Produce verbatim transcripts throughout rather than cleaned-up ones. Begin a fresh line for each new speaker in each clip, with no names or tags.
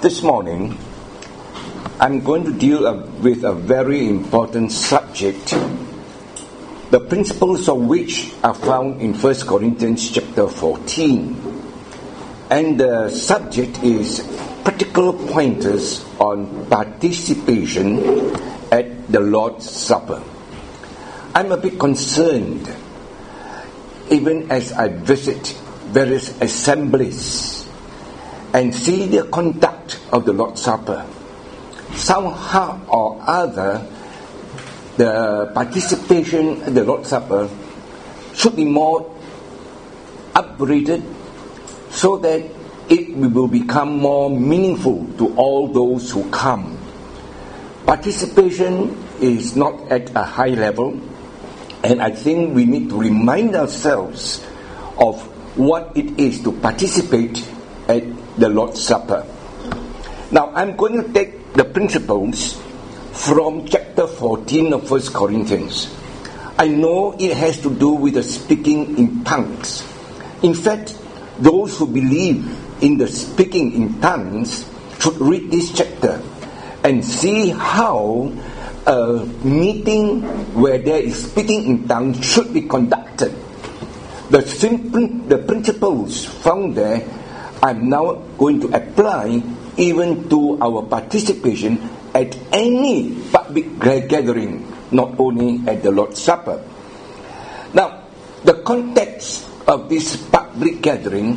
This morning, I'm going to deal uh, with a very important subject, the principles of which are found in First Corinthians chapter fourteen. And the subject is practical pointers on participation at the Lord's Supper. I'm a bit concerned, even as I visit various assemblies and see the conduct of the Lord's Supper. Somehow or other, the participation at the Lord's Supper should be more upgraded so that it will become more meaningful to all those who come. Participation is not at a high level, and I think we need to remind ourselves of what it is to participate at the Lord's Supper. Now, I'm going to take the principles from chapter fourteen of First Corinthians. I know it has to do with the speaking in tongues. In fact, those who believe in the speaking in tongues should read this chapter and see how a meeting where there is speaking in tongues should be conducted. The simple, the principles found there, I'm now going to apply even to our participation at any public gathering, not only at the Lord's Supper. Now, the context of this public gathering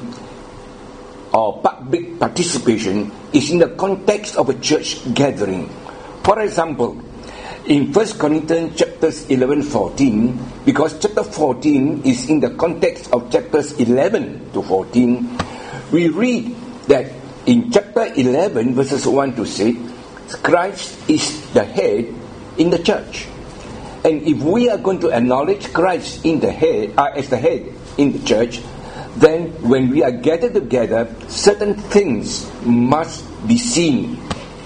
or public participation is in the context of a church gathering. For example, in First Corinthians chapters eleven fourteen, because chapter fourteen is in the context of chapters eleven to fourteen, we read that in chapter eleven, verses one to six, Christ is the head in the church. And if we are going to acknowledge Christ in the head, uh, as the head in the church, then when we are gathered together, certain things must be seen.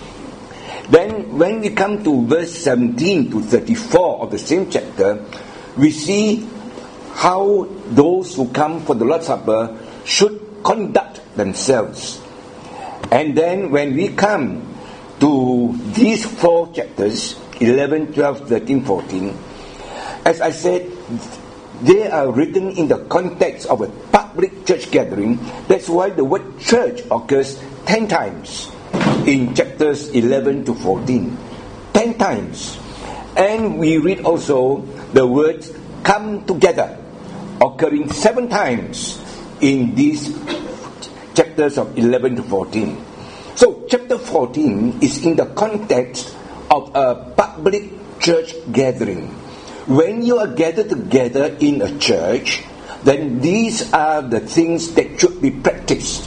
Then when we come to verse seventeen to thirty-four of the same chapter, we see how those who come for the Lord's Supper should conduct themselves. And then when we come to these four chapters, eleven, twelve, thirteen, fourteen, as I said, they are written in the context of a public church gathering. That's why the word church occurs ten times in chapters eleven to fourteen. Ten times. And we read also the words come together occurring seven times in these chapters of eleven to fourteen. So chapter fourteen is in the context of a public church gathering. When you are gathered together in a church, then these are the things that should be practiced.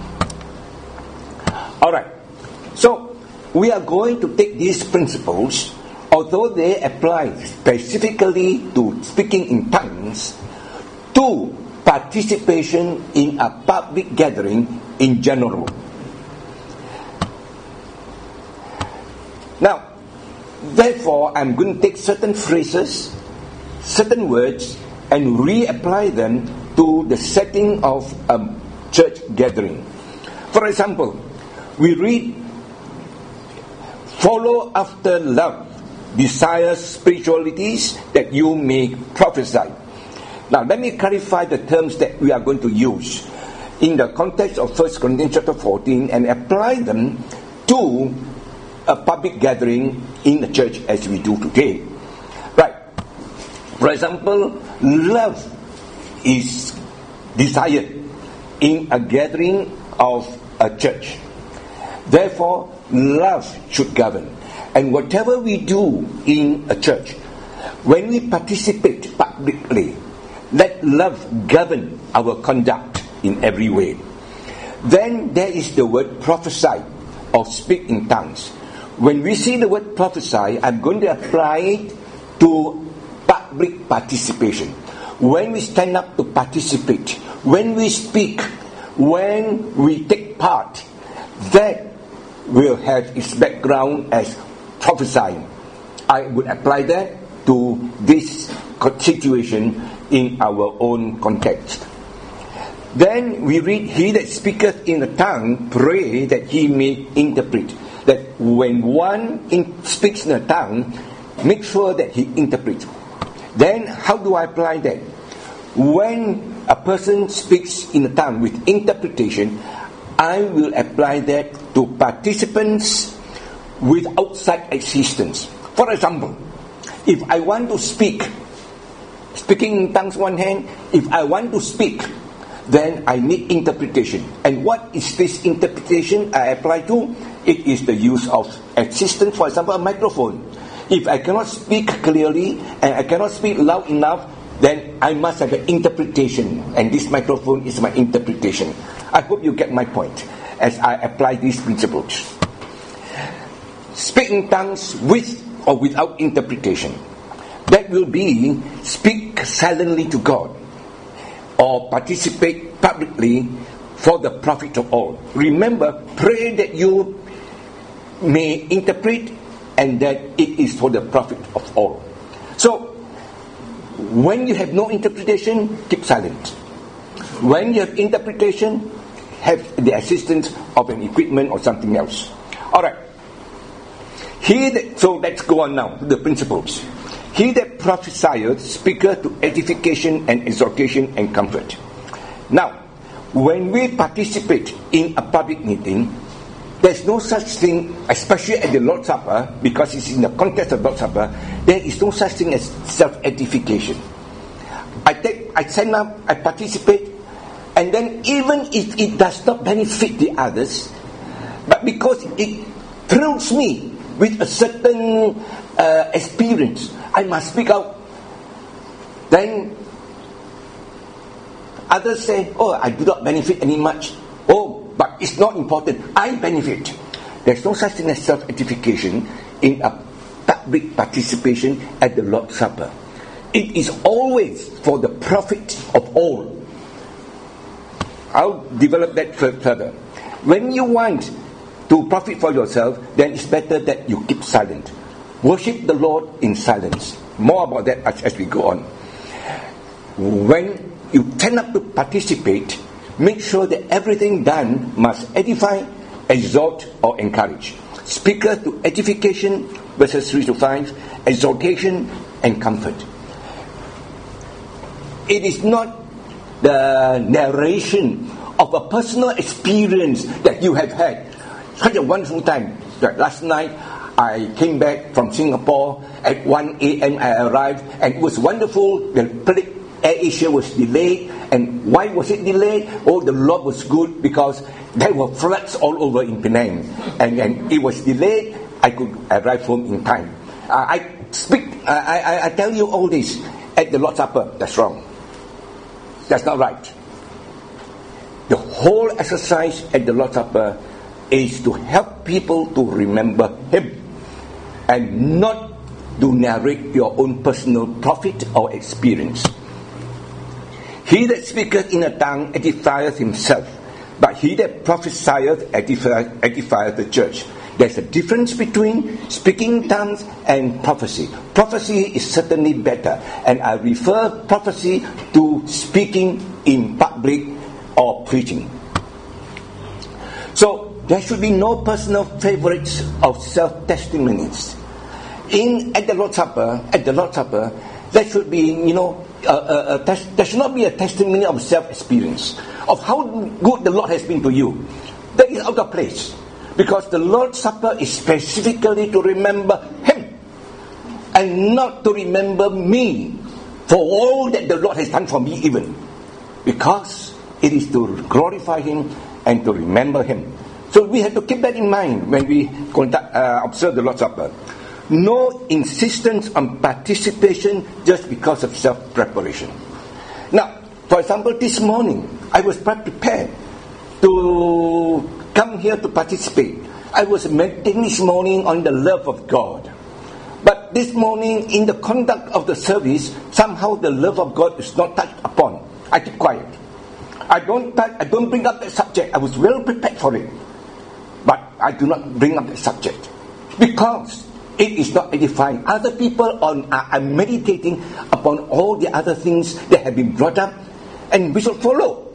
Alright, so we are going to take these principles, although they apply specifically to speaking in tongues, to participation in a public gathering in general. Now, therefore, I'm going to take certain phrases, certain words, and reapply them to the setting of a church gathering. For example, we read, follow after love, desire spiritualities that you may prophesy. Now, let me clarify the terms that we are going to use in the context of First Corinthians chapter fourteen and apply them to a public gathering in the church as we do today. Right. For example, love is desired in a gathering of a church. Therefore, love should govern. And whatever we do in a church, when we participate publicly, let love govern our conduct in every way. Then there is the word prophesy or speak in tongues. When we see the word prophesy, I'm going to apply it to public participation. When we stand up to participate, when we speak, when we take part, that will have its background as prophesying. I would apply that to this situation in our own context. Then we read, he that speaketh in a tongue, pray that he may interpret. That when one in, speaks in a tongue, make sure that he interprets. Then how do I apply that? When a person speaks in a tongue with interpretation, I will apply that to participants with outside assistance. For example, if I want to speak, speaking in tongues one hand, if I want to speak, then I need interpretation. And what is this interpretation I apply to? It is the use of assistance, for example, a microphone. If I cannot speak clearly and I cannot speak loud enough, then I must have an interpretation. And this microphone is my interpretation. I hope you get my point as I apply these principles. Speak in tongues with or without interpretation. That will be speak silently to God or participate publicly for the profit of all. Remember, pray that you may interpret and that it is for the profit of all. So, when you have no interpretation, keep silent. When you have interpretation, have the assistance of an equipment or something else. Alright. He that, so let's go on now to the principles. He that prophesieth speaketh to edification and exhortation and comfort. Now, when we participate in a public meeting, there's no such thing, especially at the Lord's Supper, because it's in the context of Lord's Supper, there is no such thing as self-edification. I take, I sign up, I participate, and then even if it does not benefit the others, but because it thrills me with a certain uh, experience, I must speak out. Then others say, oh, I do not benefit any much. Oh, but it's not important. I benefit. There's no such thing as self-edification in a public participation at the Lord's Supper. It is always for the profit of all. I'll develop that further. When you want to profit for yourself, then it's better that you keep silent. Worship the Lord in silence. More about that as, as we go on. When you turn up to participate, make sure that everything done must edify, exhort, or encourage. Speaker to edification, verses three to five, exhortation, and comfort. It is not the narration of a personal experience that you have had. Such a wonderful time. Like last night, I came back from Singapore at one a.m. I arrived, and it was wonderful. The flight AirAsia was delayed. And why was it delayed? Oh, the Lord was good because there were floods all over in Penang. And, and it was delayed. I could arrive home in time. Uh, I speak, uh, I, I tell you all this at the Lord's Supper. That's wrong. That's not right. The whole exercise at the Lord's Supper is to help people to remember Him and not to narrate your own personal profit or experience. He that speaketh in a tongue edifieth himself, but he that prophesieth edifieth, edifieth the church. There's a difference between speaking in tongues and prophecy. Prophecy is certainly better, and I refer prophecy to speaking in public or preaching. So there should be no personal favorites of self-testimonies. In at the Lord's Supper, at the Lord's Supper, there should be, you know, uh, uh, uh, tes- there should not be a testimony of self-experience of how good the Lord has been to you. That is out of place, because the Lord's Supper is specifically to remember Him and not to remember me for all that the Lord has done for me, even because it is to glorify Him and to remember Him. So we have to keep that in mind when we conduct, uh, observe the Lord's Supper. No insistence on participation just because of self-preparation. Now, for example, this morning, I was prepared to come here to participate. I was meditating this morning on the love of God. But this morning, in the conduct of the service, somehow the love of God is not touched upon. I keep quiet. I don't touch, I don't bring up that subject. I was well prepared for it. But I do not bring up that subject, because it is not edifying. Other people on, are, are meditating upon all the other things that have been brought up, and we should follow.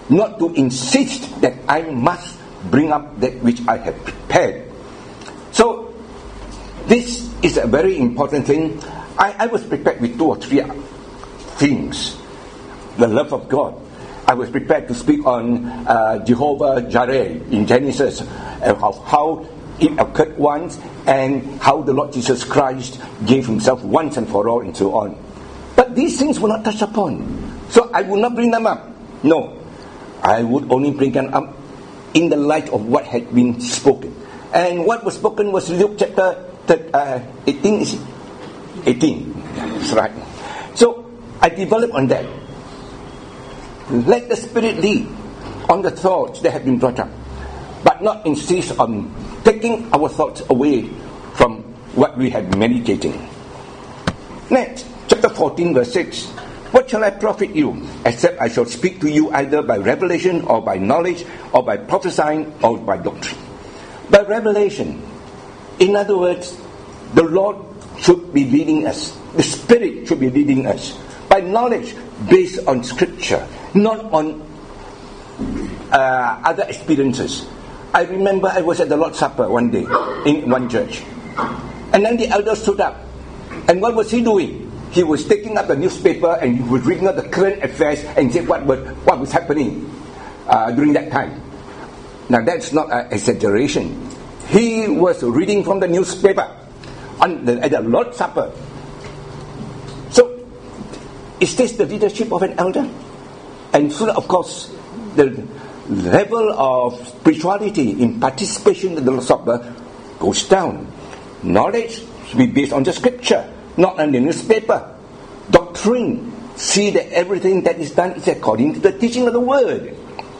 not to insist that I must bring up that which I have prepared. So, this is a very important thing. I, I was prepared with two or three things. The love of God. I was prepared to speak on uh, Jehovah Jireh in Genesis, uh, of how it occurred once, and how the Lord Jesus Christ gave himself once and for all, and so on. But these things were not touched upon. So I would not bring them up. No. I would only bring them up in the light of what had been spoken. And what was spoken was Luke chapter uh, eighteen. eighteen. That's right. So I developed on that. Let the Spirit lead on the thoughts that have been brought up, but not insist on taking our thoughts away from what we have been meditating. Next, chapter fourteen, verse six. What shall I profit you, except I shall speak to you either by revelation, or by knowledge, or by prophesying, or by doctrine? By revelation. In other words, the Lord should be leading us. The Spirit should be leading us. By knowledge, based on Scripture, not on uh, other experiences. I remember I was at the Lord's Supper one day in one church. And then the elder stood up. And what was he doing? He was taking up the newspaper and he was reading out the current affairs and said what was, what was happening uh, during that time. Now that's not an exaggeration. He was reading from the newspaper on the, at the Lord's Supper. So, is this the leadership of an elder? And so, of course, the level of spirituality in participation in the Lord's Supper goes down. Knowledge should be based on the Scripture, not on the newspaper. Doctrine, see that everything that is done is according to the teaching of the Word.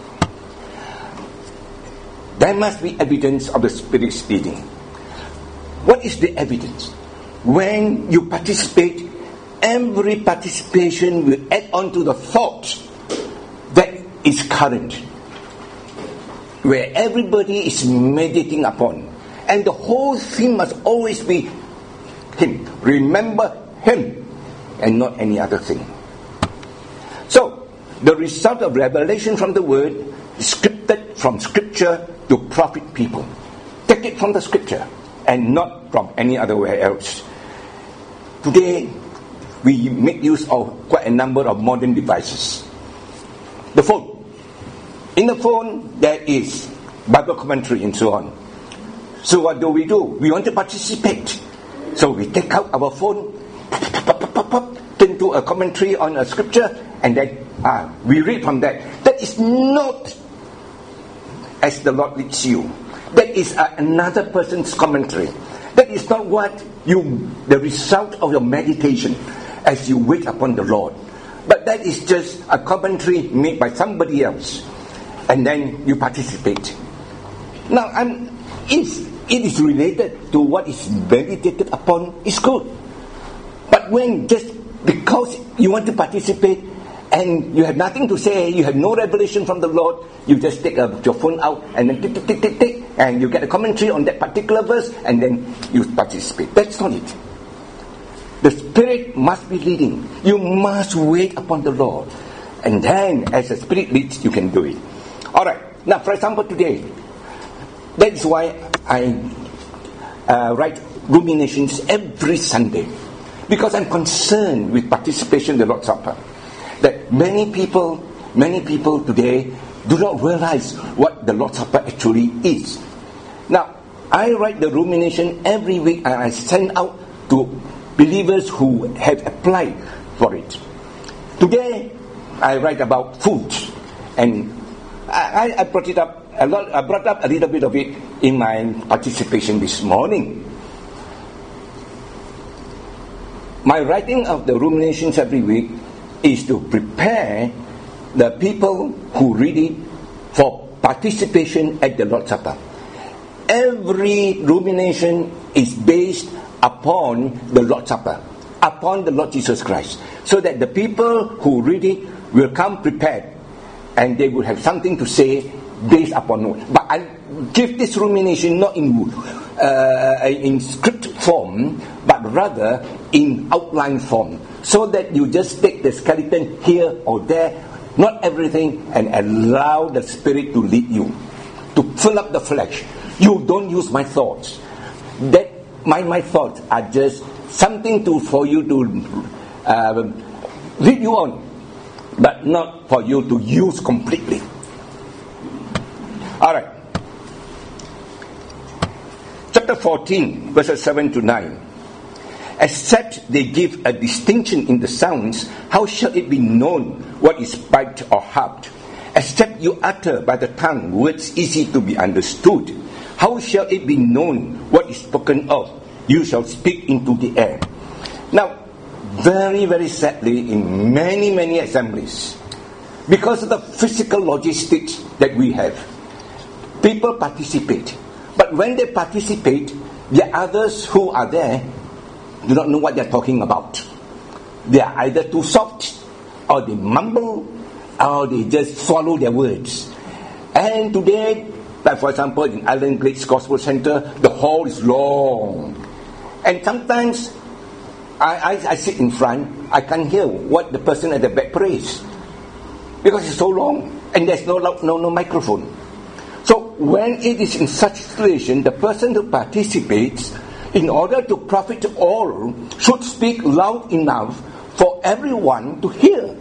There must be evidence of the Spirit's leading. What is the evidence? When you participate, every participation will add on to the thought that is current, where everybody is meditating upon. And the whole theme must always be Him. Remember Him and not any other thing. So, the result of revelation from the Word is scripted from Scripture to profit people. Take it from the Scripture and not from any other way else. Today, we make use of quite a number of modern devices. The phone. In the phone, there is Bible commentary and so on. So what do we do? We want to participate. So we take out our phone, pop, pop, pop, pop, turn to a commentary on a scripture, and then ah, we read from that. That is not as the Lord leads you. That is uh, another person's commentary. That is not what you, the result of your meditation as you wait upon the Lord. But that is just a commentary made by somebody else. And then you participate. Now, I'm, it's, it is related to what is meditated upon, is good. But when just because you want to participate and you have nothing to say, you have no revelation from the Lord, you just take a, your phone out and then tick, tick, tick, tick, tick, and you get a commentary on that particular verse and then you participate. That's not it. The Spirit must be leading. You must wait upon the Lord. And then, as the Spirit leads, you can do it. Alright, now for example today, that is why I uh, write ruminations every Sunday. Because I'm concerned with participation in the Lord's Supper. That many people, many people today do not realize what the Lord's Supper actually is. Now, I write the rumination every week and I send out to believers who have applied for it. Today, I write about food. And I, I brought it up a lot. I brought up a little bit of it in my participation this morning. My writing of the ruminations every week is to prepare the people who read it for participation at the Lord's Supper. Every rumination is based upon the Lord's Supper, upon the Lord Jesus Christ, so that the people who read it will come prepared and they will have something to say based upon it. But I give this rumination not in uh, in script form, but rather in outline form, so that you just take the skeleton here or there not everything, and allow the Spirit to lead you, to fill up the flesh. You don't use my thoughts. That my my thoughts are just something to for you to uh, lead you on, but not for you to use completely. All right. Chapter fourteen, verses seven to nine. Except they give a distinction in the sounds, how shall it be known what is piped or harped? Except you utter by the tongue words easy to be understood, how shall it be known what is spoken of? You shall speak into the air. Now, very, very sadly, in many, many assemblies, because of the physical logistics that we have, people participate. But when they participate, the others who are there do not know what they're talking about. They are either too soft, or they mumble, or they just swallow their words. And today, like for example, in Island Glades Gospel Center, the hall is long. And sometimes, I, I, I sit in front, I can't hear what the person at the back prays. Because it's so long, and there's no, no, no microphone. So, when it is in such situation, the person who participates, in order to profit all, should speak loud enough for everyone to hear.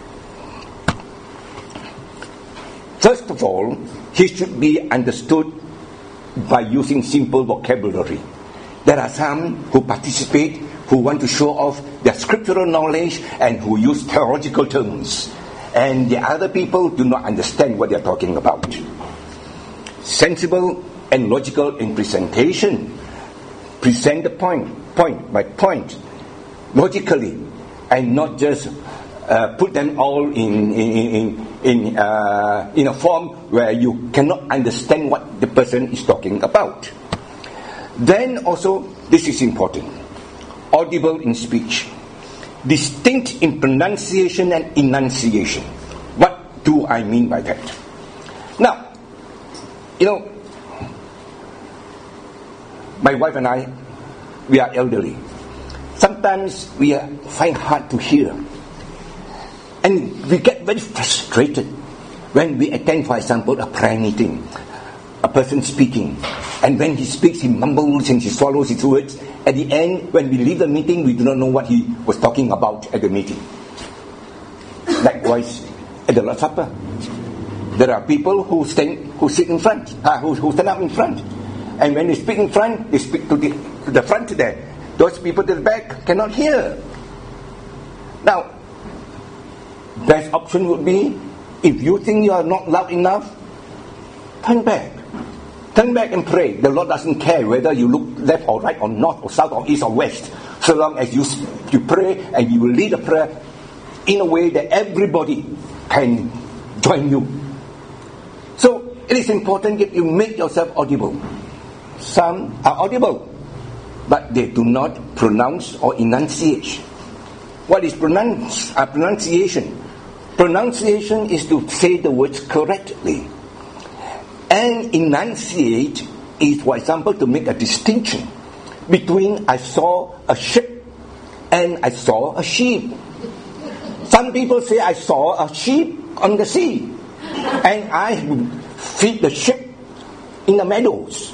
First of all, he should be understood by using simple vocabulary. There are some who participate, who want to show off their scriptural knowledge and who use theological terms. And the other people do not understand what they are talking about. Sensible and logical in presentation. Present the point, point by point, logically, and not just uh, put them all in in in in, uh, in a form where you cannot understand what the person is talking about. Then also, this is important: audible in speech, distinct in pronunciation and enunciation. What do I mean by that? Now, you know, my wife and I, we are elderly. Sometimes we find hard to hear. And we get very frustrated when we attend, for example, a prayer meeting. A person speaking. And when he speaks, he mumbles and he swallows his words. At the end, when we leave the meeting, we do not know what he was talking about at the meeting. Likewise, at the Lord's Supper, there are people who stand, who sit in front, uh, who, who stand up in front. And when they speak in front, they speak to the, to the front there. Those people to the back cannot hear. Now, best option would be, if you think you are not loud enough, turn back. Turn back and pray. The Lord doesn't care whether you look left or right or north or south or east or west. So long as you, you pray and you will lead a prayer in a way that everybody can join you. So, it is important that you make yourself audible. Some are audible, but they do not pronounce or enunciate. What is pronounce, uh, pronunciation? Pronunciation is to say the words correctly. And enunciate is, for example, to make a distinction between I saw a ship and I saw a sheep. Some people say I saw a sheep on the sea, and I feed the sheep in the meadows.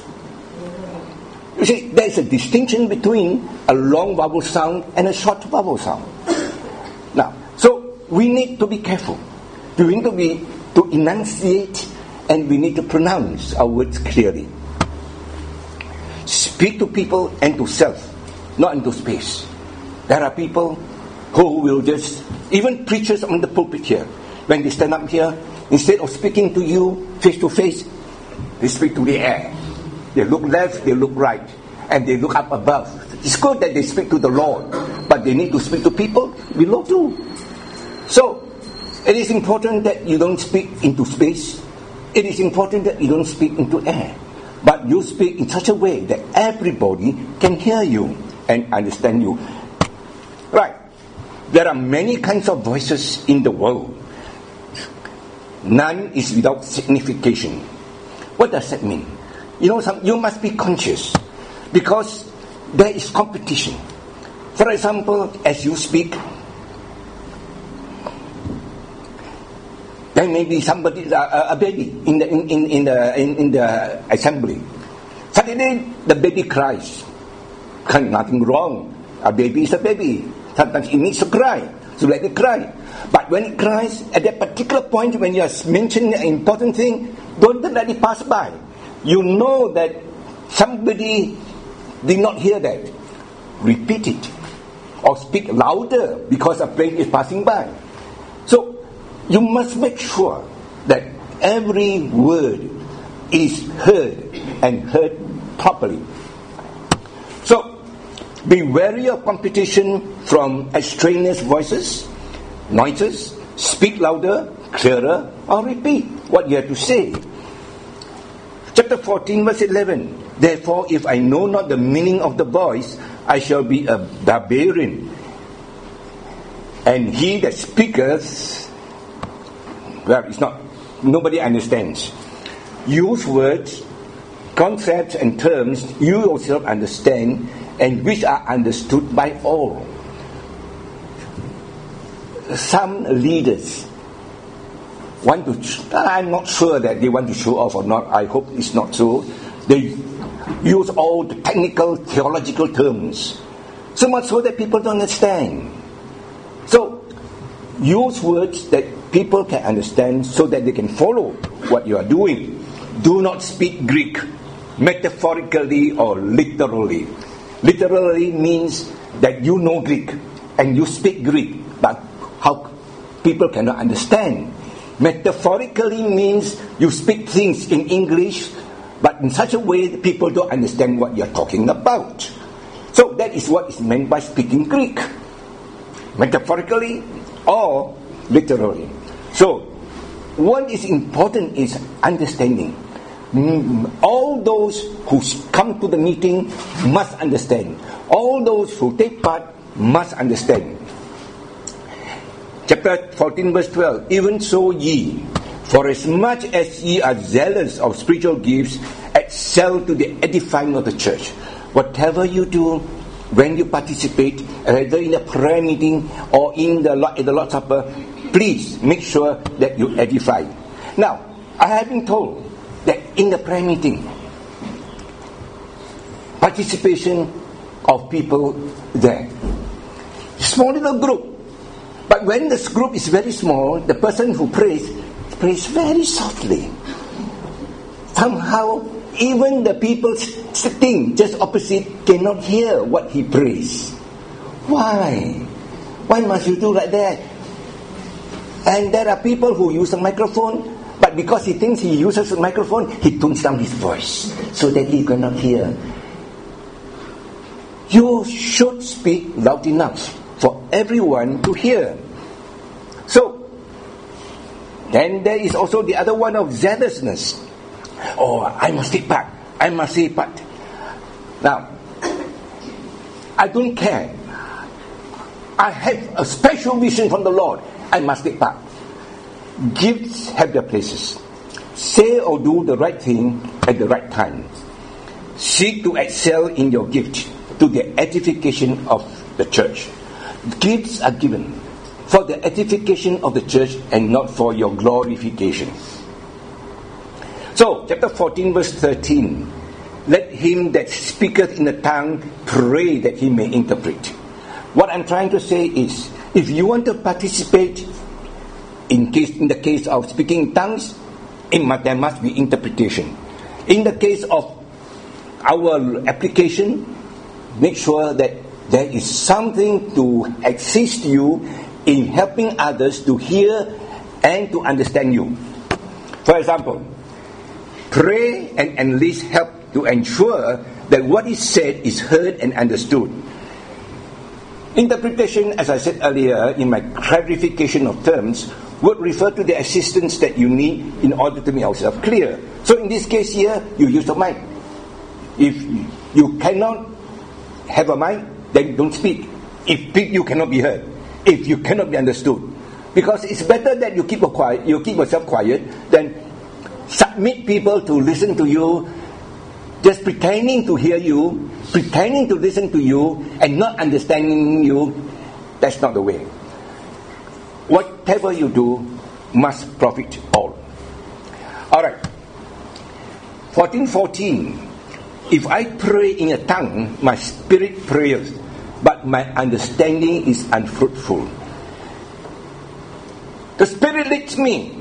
You see, there is a distinction between a long vowel sound and a short vowel sound. Now, so we need to be careful. We need to be to enunciate, and we need to pronounce our words clearly. Speak to people and to self, not into space. There are people who will just, even preachers on the pulpit here, when they stand up here, instead of speaking to you face to face, they speak to the air. They look left, they look right, and they look up above. It's good that they speak to the Lord, but they need to speak to people below too. So, it is important that you don't speak into space. It is important that you don't speak into air. But you speak in such a way that everybody can hear you and understand you. Right. There are many kinds of voices in the world. None is without signification. What does that mean? You know, some, you must be conscious, because there is competition. For example, as you speak, maybe somebody, uh, a baby in the in, in, in the in, in the assembly. Suddenly, the baby cries. Nothing wrong. A baby is a baby. Sometimes it needs to cry, so let it cry. But when it cries, at that particular point, when you are mentioning an important thing, don't let it pass by. You know that somebody did not hear that. Repeat it. Or speak louder because a plane is passing by. So, you must make sure that every word is heard and heard properly. So, be wary of competition from extraneous voices, noises. Speak louder, clearer, or repeat what you have to say. Chapter fourteen, verse eleven. Therefore, if I know not the meaning of the voice, I shall be a barbarian. And he that speaketh, well, it's not, nobody understands. Use words, concepts and terms you yourself understand and which are understood by all. Some leaders want to, I'm not sure that they want to show off or not, I hope it's not so. They use all the technical, theological terms, so much so that people don't understand. So, use words that people can understand so that they can follow what you are doing. Do not speak Greek, metaphorically or literally. Literally means that you know Greek and you speak Greek, but how people cannot understand. Metaphorically means you speak things in English, but in such a way that people don't understand what you're talking about. So that is what is meant by speaking Greek. Metaphorically or literally. So, what is important is understanding. All those who come to the meeting must understand. All those who take part must understand. Chapter fourteen, verse twelve. Even so ye, for as much as ye are zealous of spiritual gifts, excel to the edifying of the church. Whatever you do, when you participate, either in a prayer meeting or in the in the Lord's Supper, please make sure that you edify. Now, I have been told that in the prayer meeting, participation of people there, small little group, but when this group is very small, the person who prays prays very softly. Somehow, even the people sitting just opposite cannot hear what he prays. Why? Why must you do like that? And there are people who use a microphone, but because he thinks he uses a microphone, he tunes down his voice so that he cannot hear. You should speak loud enough for everyone to hear. So, then there is also the other one of zealousness. Oh, I must take part. I must take part. Now, I don't care. I have a special vision from the Lord. I must take part. Gifts have their places. Say or do the right thing at the right time. Seek to excel in your gift to the edification of the church. Gifts are given for the edification of the church and not for your glorification. So, chapter fourteen, verse thirteen. Let him that speaketh in a tongue pray that he may interpret. What I'm trying to say is, if you want to participate in case in the case of speaking in tongues, it must, there must be interpretation. In the case of our application, make sure that there is something to assist you in helping others to hear and to understand you. For example, pray and enlist help to ensure that what is said is heard and understood. Interpretation, as I said earlier in my clarification of terms, would refer to the assistance that you need in order to make yourself clear. So in this case here, you use the mic. If you cannot have a mic, then don't speak. If you cannot be heard, if you cannot be understood, because it's better that you keep a quiet, you keep yourself quiet, than submit people to listen to you, just pretending to hear you, pretending to listen to you, and not understanding you. That's not the way. Whatever you do, must profit all. Alright. fourteen fourteen. If I pray in a tongue, my spirit prays, but my understanding is unfruitful. The Spirit leads me.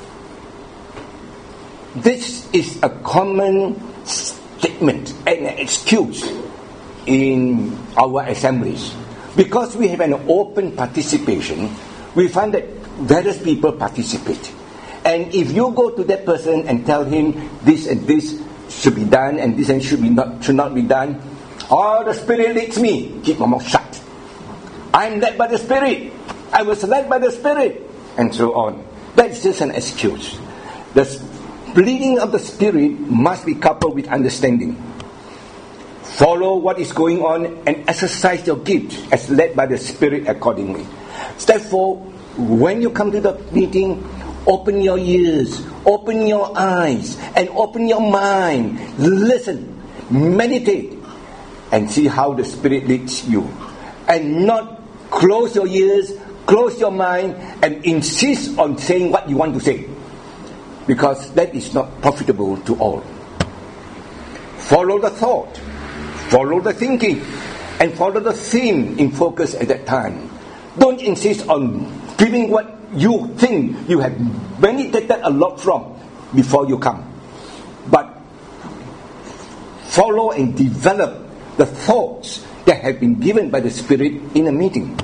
This is a common statement and an excuse in our assemblies. Because we have an open participation, we find that various people participate. And if you go to that person and tell him this and this should be done and this and should be not should not be done, oh, the Spirit leads me. Keep my mouth shut. I'm led by the Spirit. I was led by the Spirit, and so on. That's just an excuse. The leading of the Spirit must be coupled with understanding. Follow what is going on and exercise your gift as led by the Spirit accordingly. Therefore, when you come to the meeting, open your ears, open your eyes, and open your mind. Listen, meditate, and see how the Spirit leads you. And not close your ears, close your mind, and insist on saying what you want to say. Because that is not profitable to all. Follow the thought, follow the thinking, and follow the theme in focus at that time. Don't insist on giving what you think you have meditated a lot from before you come. But follow and develop the thoughts that have been given by the Spirit in a meeting.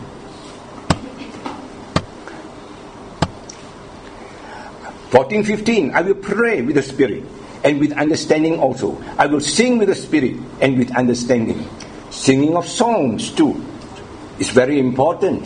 fourteen fifteen. I will pray with the Spirit and with understanding also. I will sing with the Spirit and with understanding. Singing of songs too is very important.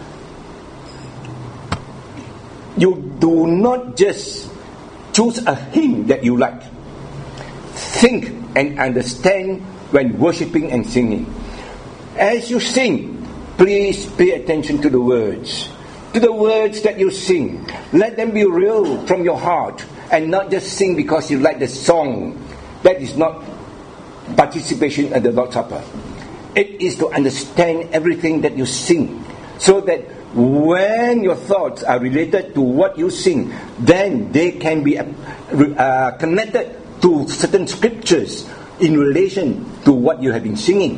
You do not just choose a hymn that you like. Think and understand when worshipping and singing. As you sing, please pay attention to the words. To the words that you sing. Let them be real from your heart and not just sing because you like the song. That is not participation at the Lord's Supper. It is to understand everything that you sing, so that when your thoughts are related to what you sing, then they can be uh, connected to certain scriptures in relation to what you have been singing.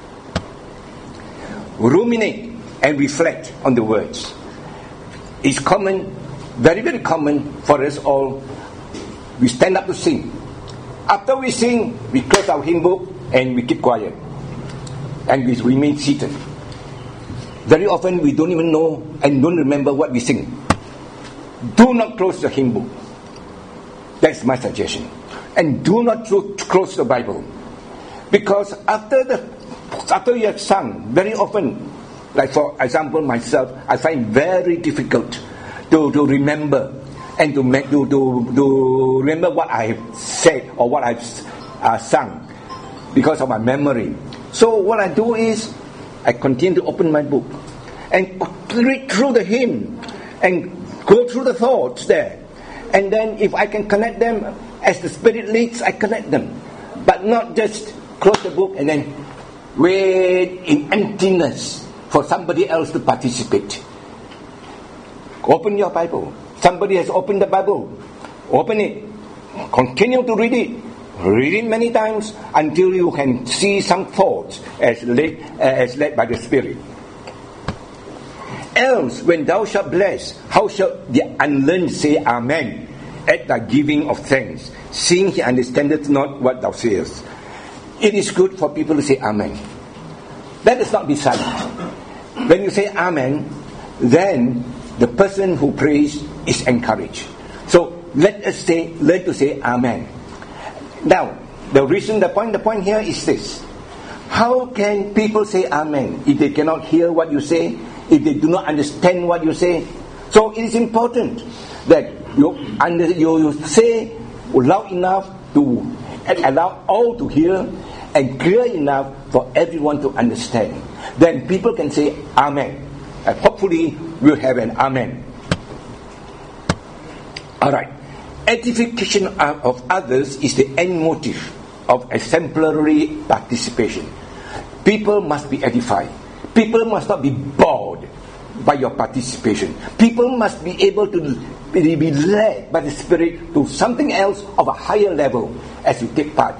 Ruminate and reflect on the words. It's common, very very common for us all. We stand up to sing. After we sing, we close our hymn book and we keep quiet. And we remain seated. Very often we don't even know and don't remember what we sing. Do not close the hymn book. That's my suggestion. And do not close the Bible. Because after the after you have sung, very often, like for example myself, I find very difficult to, to remember and to, make, to, to, to remember what I have said or what I've uh, sung because of my memory. So what I do is I continue to open my book and read through the hymn and go through the thoughts there. And then if I can connect them as the Spirit leads, I connect them. But not just close the book and then wait in emptiness for somebody else to participate. Open your Bible. Somebody has opened the Bible. Open it. Continue to read it. Read it many times until you can see some thoughts as led, as led by the Spirit. Else, when thou shalt bless, how shall the unlearned say Amen at thy giving of thanks, seeing he understandeth not what thou sayest? It is good for people to say Amen. Let us not be silent. When you say Amen, then the person who prays is encouraged. So let us say, learn to say Amen. Now, the reason, the point, the point here is this: how can people say Amen if they cannot hear what you say, if they do not understand what you say? So it is important that you under you say loud enough to allow all to hear and clear enough for everyone to understand. Then people can say Amen, and hopefully we'll have an Amen. All right. Edification of others is the end motive of exemplary participation. People must be edified. People must not be bored by your participation. People must be able to be led by the Spirit to something else of a higher level as you take part.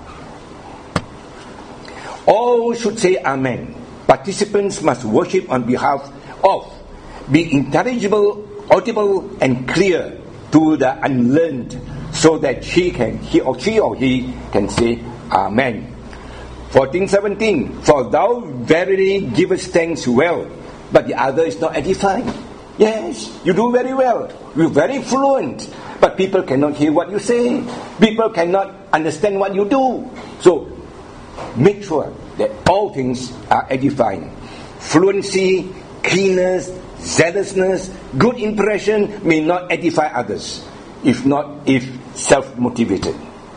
All should say Amen. Participants must worship on behalf of, be intelligible, audible, and clear to the unlearned, so that she can, he or she or he can say Amen. fourteen seventeen, for thou verily givest thanks well, but the other is not edifying. Yes, you do very well. You're very fluent, but people cannot hear what you say. People cannot understand what you do. So, make sure that all things are edifying. Fluency, keenness, zealousness, good impression may not edify others, if not if self-motivated.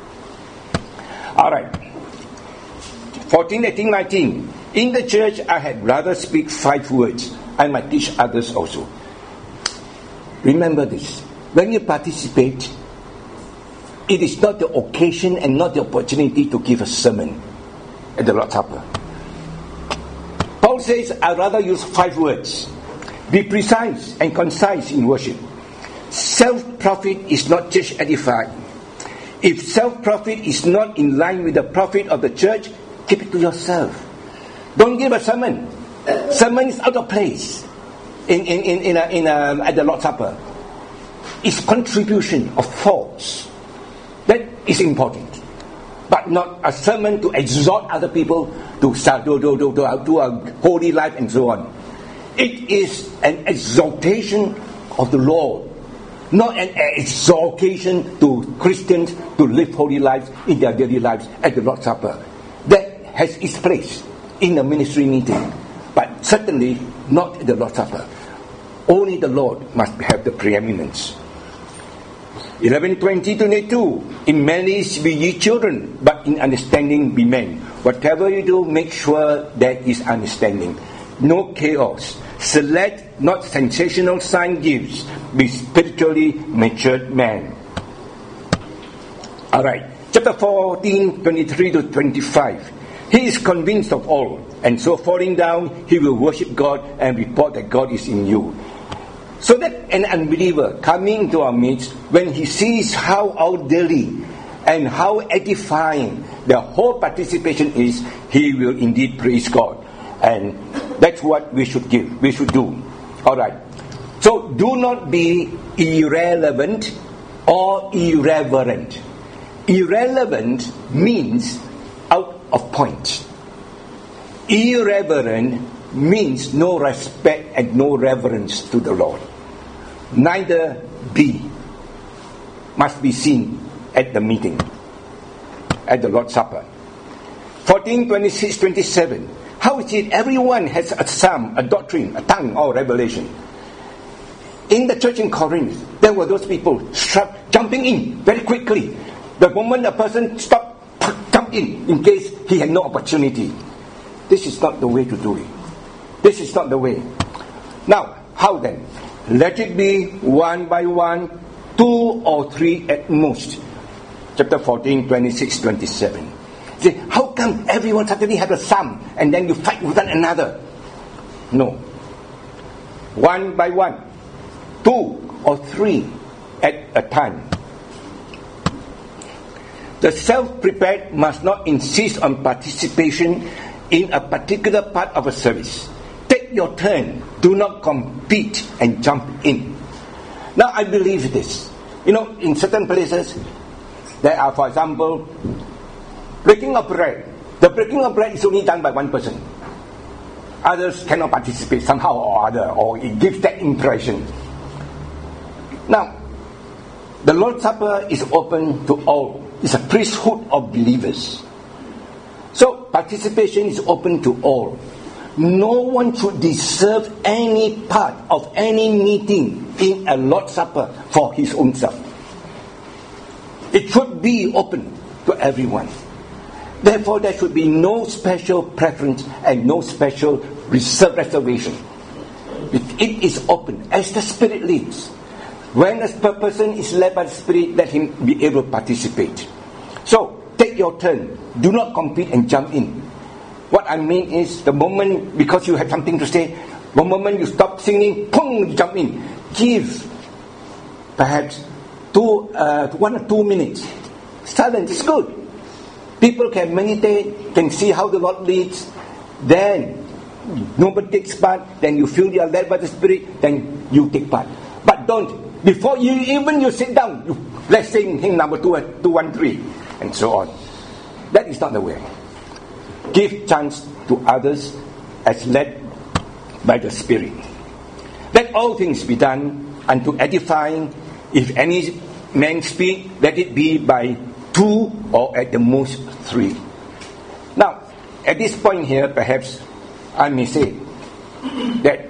Alright. fourteen, eighteen, nineteen. In the church, I had rather speak five words. I might teach others also. Remember this. When you participate, it is not the occasion and not the opportunity to give a sermon at the Lord's Supper. Paul says, I'd rather use five words. Be precise and concise in worship. Self-profit is not just edifying. If self-profit is not in line with the profit of the church, keep it to yourself. Don't give a sermon. Sermon is out of place in, in, in, in, a, in a, at the Lord's Supper. It's contribution of thoughts. That is important. But not a sermon to exhort other people to start to, to, to, to, to a holy life and so on. It is an exaltation of the Lord, not an exhortation to Christians to live holy lives in their daily lives at the Lord's Supper. That has its place in a ministry meeting, but certainly not at the Lord's Supper. Only the Lord must have the preeminence. eleven twenty to twenty-two. In malice be ye children, but in understanding be men. Whatever you do, make sure there is understanding. No chaos. Select not sensational sign gifts. Be spiritually matured man. Alright. Chapter fourteen, twenty-three to twenty-five. He is convinced of all, and so falling down, he will worship God and report that God is in you. So that an unbeliever coming into our midst, when he sees how orderly and how edifying the whole participation is, he will indeed praise God. And that's what we should give, we should do. Alright. So do not be irrelevant or irreverent. Irrelevant means out of point. Irreverent means no respect and no reverence to the Lord. Neither be must be seen at the meeting, at the Lord's Supper. fourteen, twenty-six, twenty-seven. How is it everyone has a psalm, a doctrine, a tongue, or revelation? In the church in Corinth, there were those people struck, jumping in very quickly. The moment a person stopped, jump in, in case he had no opportunity. This is not the way to do it. This is not the way. Now, how then? Let it be one by one, two or three at most. Chapter fourteen, twenty-six, twenty-seven. See, how come everyone suddenly have a psalm and then you fight with one another? No. One by one, two or three at a time. The self-prepared must not insist on participation in a particular part of a service. Take your turn. Do not compete and jump in. Now, I believe this. You know, in certain places, there are, for example, breaking of bread. The breaking of bread is only done by one person. Others cannot participate somehow or other, or it gives that impression. Now, the Lord's Supper is open to all. It's a priesthood of believers. So, participation is open to all. No one should deserve any part of any meeting in a Lord's Supper for his own self. It should be open to everyone. Therefore, there should be no special preference and no special reserve reservation. It is open as the Spirit leads. When a person is led by the Spirit, let him be able to participate. So, take your turn. Do not compete and jump in. What I mean is, the moment, because you have something to say, One moment you stop singing, boom, you jump in. Give perhaps two, uh, one or two minutes. Silence is good. People can meditate, can see how the Lord leads. Then nobody takes part. Then you feel you are led by the Spirit. Then you take part. But don't, before you even you sit down, you, let's sing hymn number two, two one three, and so on. That is not the way. Give chance to others as led by the Spirit. Let all things be done unto edifying. If any man speak, let it be by two or at the most three. Now, at this point here, perhaps I may say that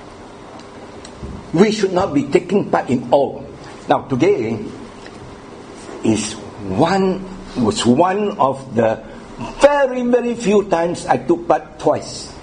we should not be taking part in all. Now, today is one was one of the very, very few times I took part twice.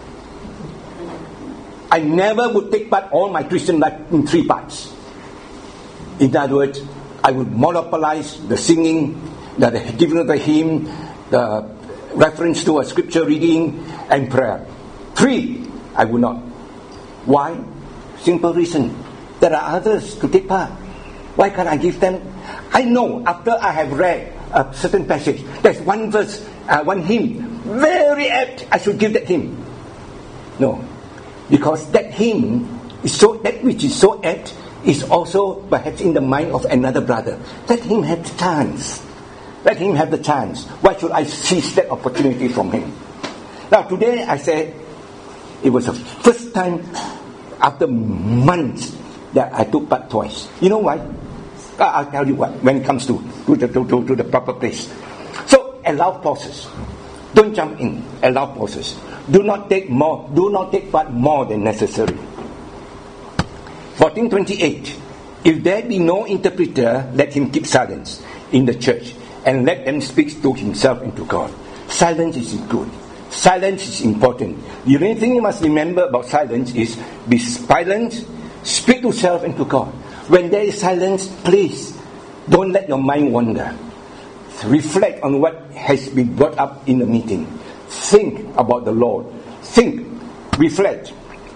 I never would take part all my Christian life in three parts. In other words, I would monopolize the singing, the, the giving of the hymn, the reference to a scripture reading, and prayer. Three, I would not. Why? Simple reason. There are others to take part. Why can't I give them? I know after I have read a certain passage, there's one verse, uh, one hymn, very apt, I should give that hymn. No. Because that hymn is so, that which is so apt is also perhaps in the mind of another brother. Let him have the chance. Let him have the chance. Why should I seize that opportunity from him? Now today I said it was the first time after months that I took part twice. You know why? I'll tell you what, when it comes to, to, the, to, to, to the proper place. So allow pauses. Don't jump in. Allow pauses. Do not take more. Do not take part more than necessary. fourteen twenty-eight. If there be no interpreter, let him keep silence in the church, and let them speak to himself and to God. Silence is good. Silence is important. The only thing you must remember about silence is be silent, speak to self and to God. When there is silence, please don't let your mind wander. Reflect on what has been brought up in the meeting. Think about the Lord. Think. Reflect.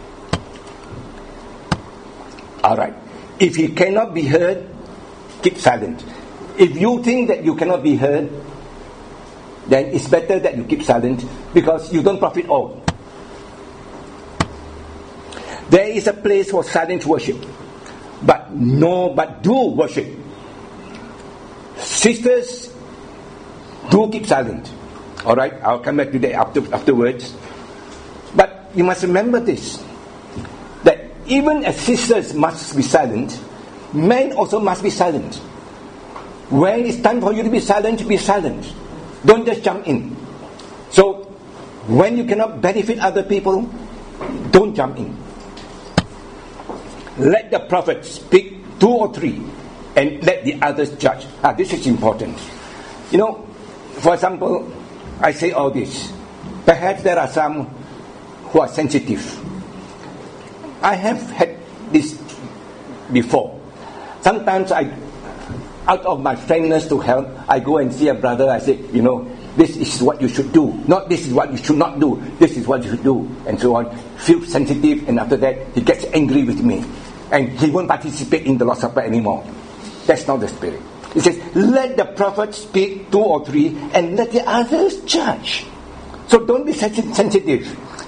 Alright. If he cannot be heard, keep silent. If you think that you cannot be heard, then it's better that you keep silent, because you don't profit all. There is a place for silent worship. But no, but do worship. Sisters, do keep silent. Alright, I'll come back to that after, afterwards. But you must remember this, that even as sisters must be silent, men also must be silent. When it's time for you to be silent, be silent. Don't just jump in. So, when you cannot benefit other people, don't jump in. Let the prophet speak two or three, and let the others judge. Ah, this is important. You know, for example, I say all this. Perhaps there are some who are sensitive. I have had this before. Sometimes I, out of my frankness to help, I go and see a brother, I say, you know, this is what you should do. Not this is what you should not do. This is what you should do. And so on. Feel sensitive, and after that, he gets angry with me. And he won't participate in the Lord's Supper anymore. That's not the spirit. It says, let the prophet speak two or three, and let the others judge. So don't be sensitive.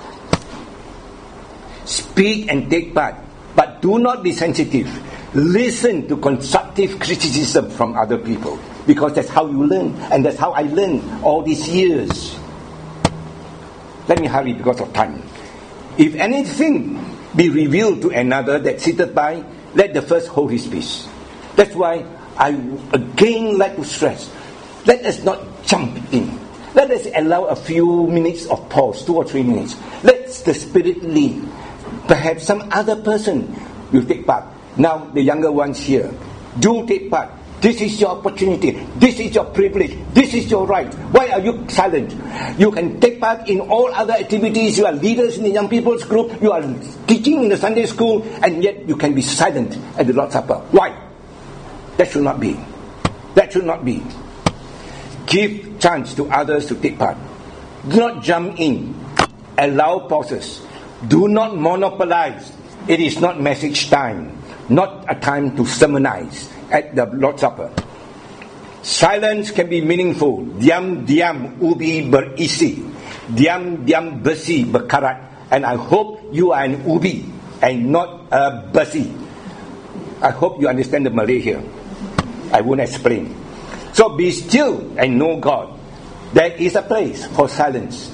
Speak and take part, but do not be sensitive. Listen to constructive criticism from other people, because that's how you learn, and that's how I learned all these years. Let me hurry because of time. If anything be revealed to another that sitteth by, let the first hold his peace. That's why I again like to stress, let us not jump in. Let us allow a few minutes of pause, two or three minutes. Let the Spirit lead. Perhaps some other person will take part. Now the younger ones here, do take part. This is your opportunity. This is your privilege. This is your right. Why are you silent? You can take part in all other activities. You are leaders in the young people's group. You are teaching in the Sunday school, and yet you can be silent at the Lord's Supper. Why? That should not be. That should not be. Give chance to others to take part. Do not jump in. Allow pauses. Do not monopolize. It is not message time, not a time to sermonize at the Lord's Supper. Silence can be meaningful. Diam-diam ubi berisi. Diam-diam besi berkarat. And I hope you are an ubi and not a besi. I hope you understand the Malay here. I won't explain. So be still and know God. There is a place for silence.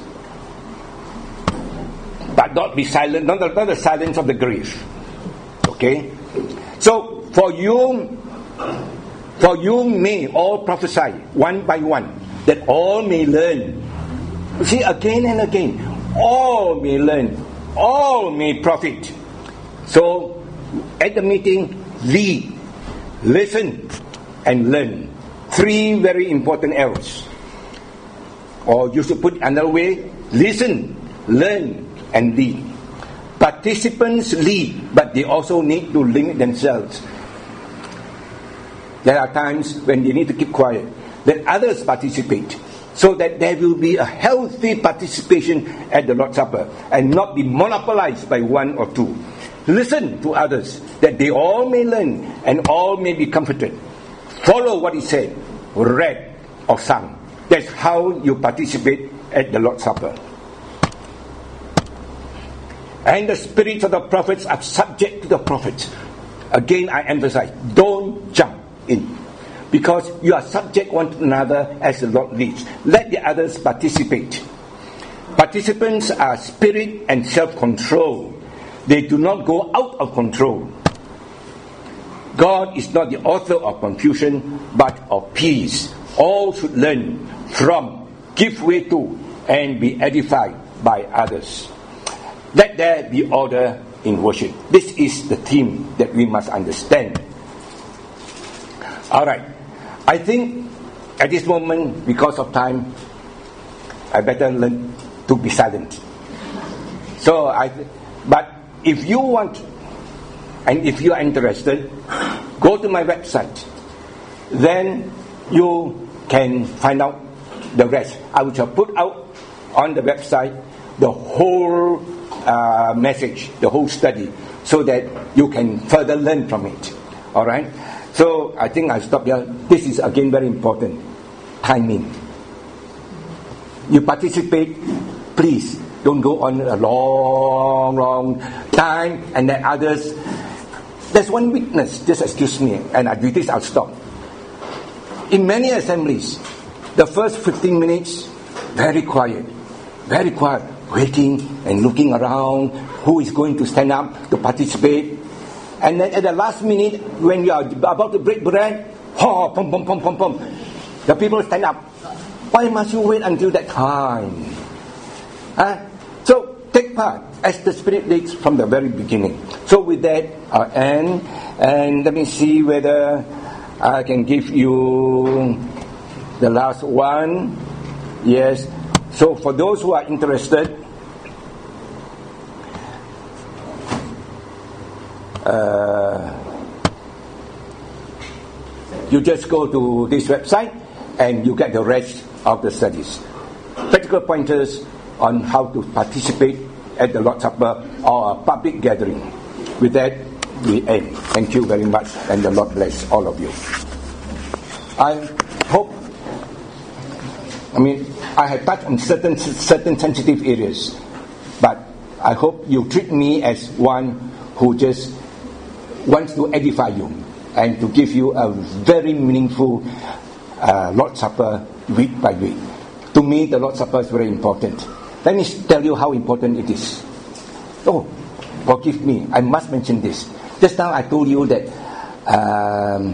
But not be silent, not the, not the silence of the grave. Okay? So for you, for you may all prophesy one by one, that all may learn. See, again and again, all may learn, all may profit. So at the meeting, lead, listen, and learn. Three very important L's. Or you should put another way, listen, learn, and lead. Participants lead, but they also need to limit themselves. There are times when they need to keep quiet. Let others participate, so that there will be a healthy participation at the Lord's Supper, and not be monopolized by one or two. Listen to others, that they all may learn, and all may be comforted. Follow what he said, read or sung. That's how you participate at the Lord's Supper. And the spirits of the prophets are subject to the prophets. Again, I emphasize, don't jump in. Because you are subject one to another as the Lord leads. Let the others participate. Participants are spirit and self-control. They do not go out of control. God is not the author of confusion, but of peace. All should learn from, give way to, and be edified by others. Let there be order in worship. This is the theme that we must understand. Alright, I think at this moment, because of time, I better learn to be silent. So I, but if you want, and if you are interested, go to my website. Then you can find out the rest. I will put out on the website the whole uh, message, the whole study, so that you can further learn from it. Alright? So I think I'll stop here. This is again very important. Timing. You participate, please don't go on a long, long time, and then others. There's one witness, just excuse me, and I do this, I'll stop. In many assemblies, the first fifteen minutes, very quiet, very quiet, waiting and looking around, who is going to stand up to participate. And then at the last minute, when you are about to break bread, oh, pum, pum, pum, pum, pum, the people stand up. Why must you wait until that time? Huh? So take part as the Spirit leads from the very beginning. So with that, I'll end, and let me see whether I can give you the last one. Yes. So for those who are interested, uh, you just go to this website and you get the rest of the studies. Practical pointers on how to participate at the Lord's Supper or a public gathering. With that, we end. Thank you very much, and the Lord bless all of you. I hope, I mean, I have touched on certain certain sensitive areas, but I hope you treat me as one who just wants to edify you and to give you a very meaningful uh, Lord's Supper week by week. To me, the Lord's Supper is very important. Let me tell you how important it is. Oh, forgive me, I must mention this. Just now I told you that um,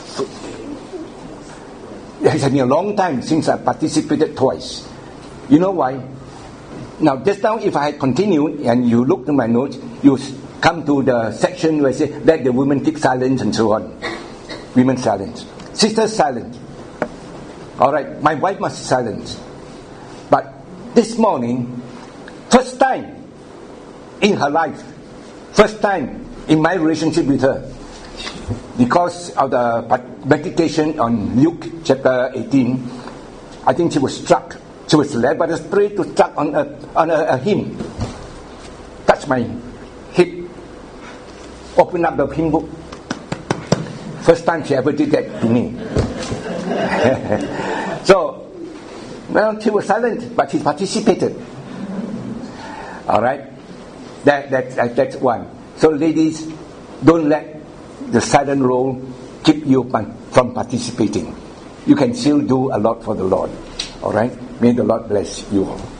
it has been a long time since I participated twice. You know why? Now, just now if I had continued and you look to my notes, you come to the section where I say, let the women keep silence and so on. Women silent. Sisters silent. Alright, my wife must silence. But this morning, first time in her life, first time in my relationship with her, because of the meditation on Luke chapter eighteen, I think she was struck. She was led by the Spirit to struck on a, on a, a hymn. Touch touch my hip, open up the hymn book. First time she ever did that to me. So, well, she was silent, but she participated. All right, that that, that that's one. So, ladies, don't let the silent role keep you from participating. You can still do a lot for the Lord. All right, may the Lord bless you all.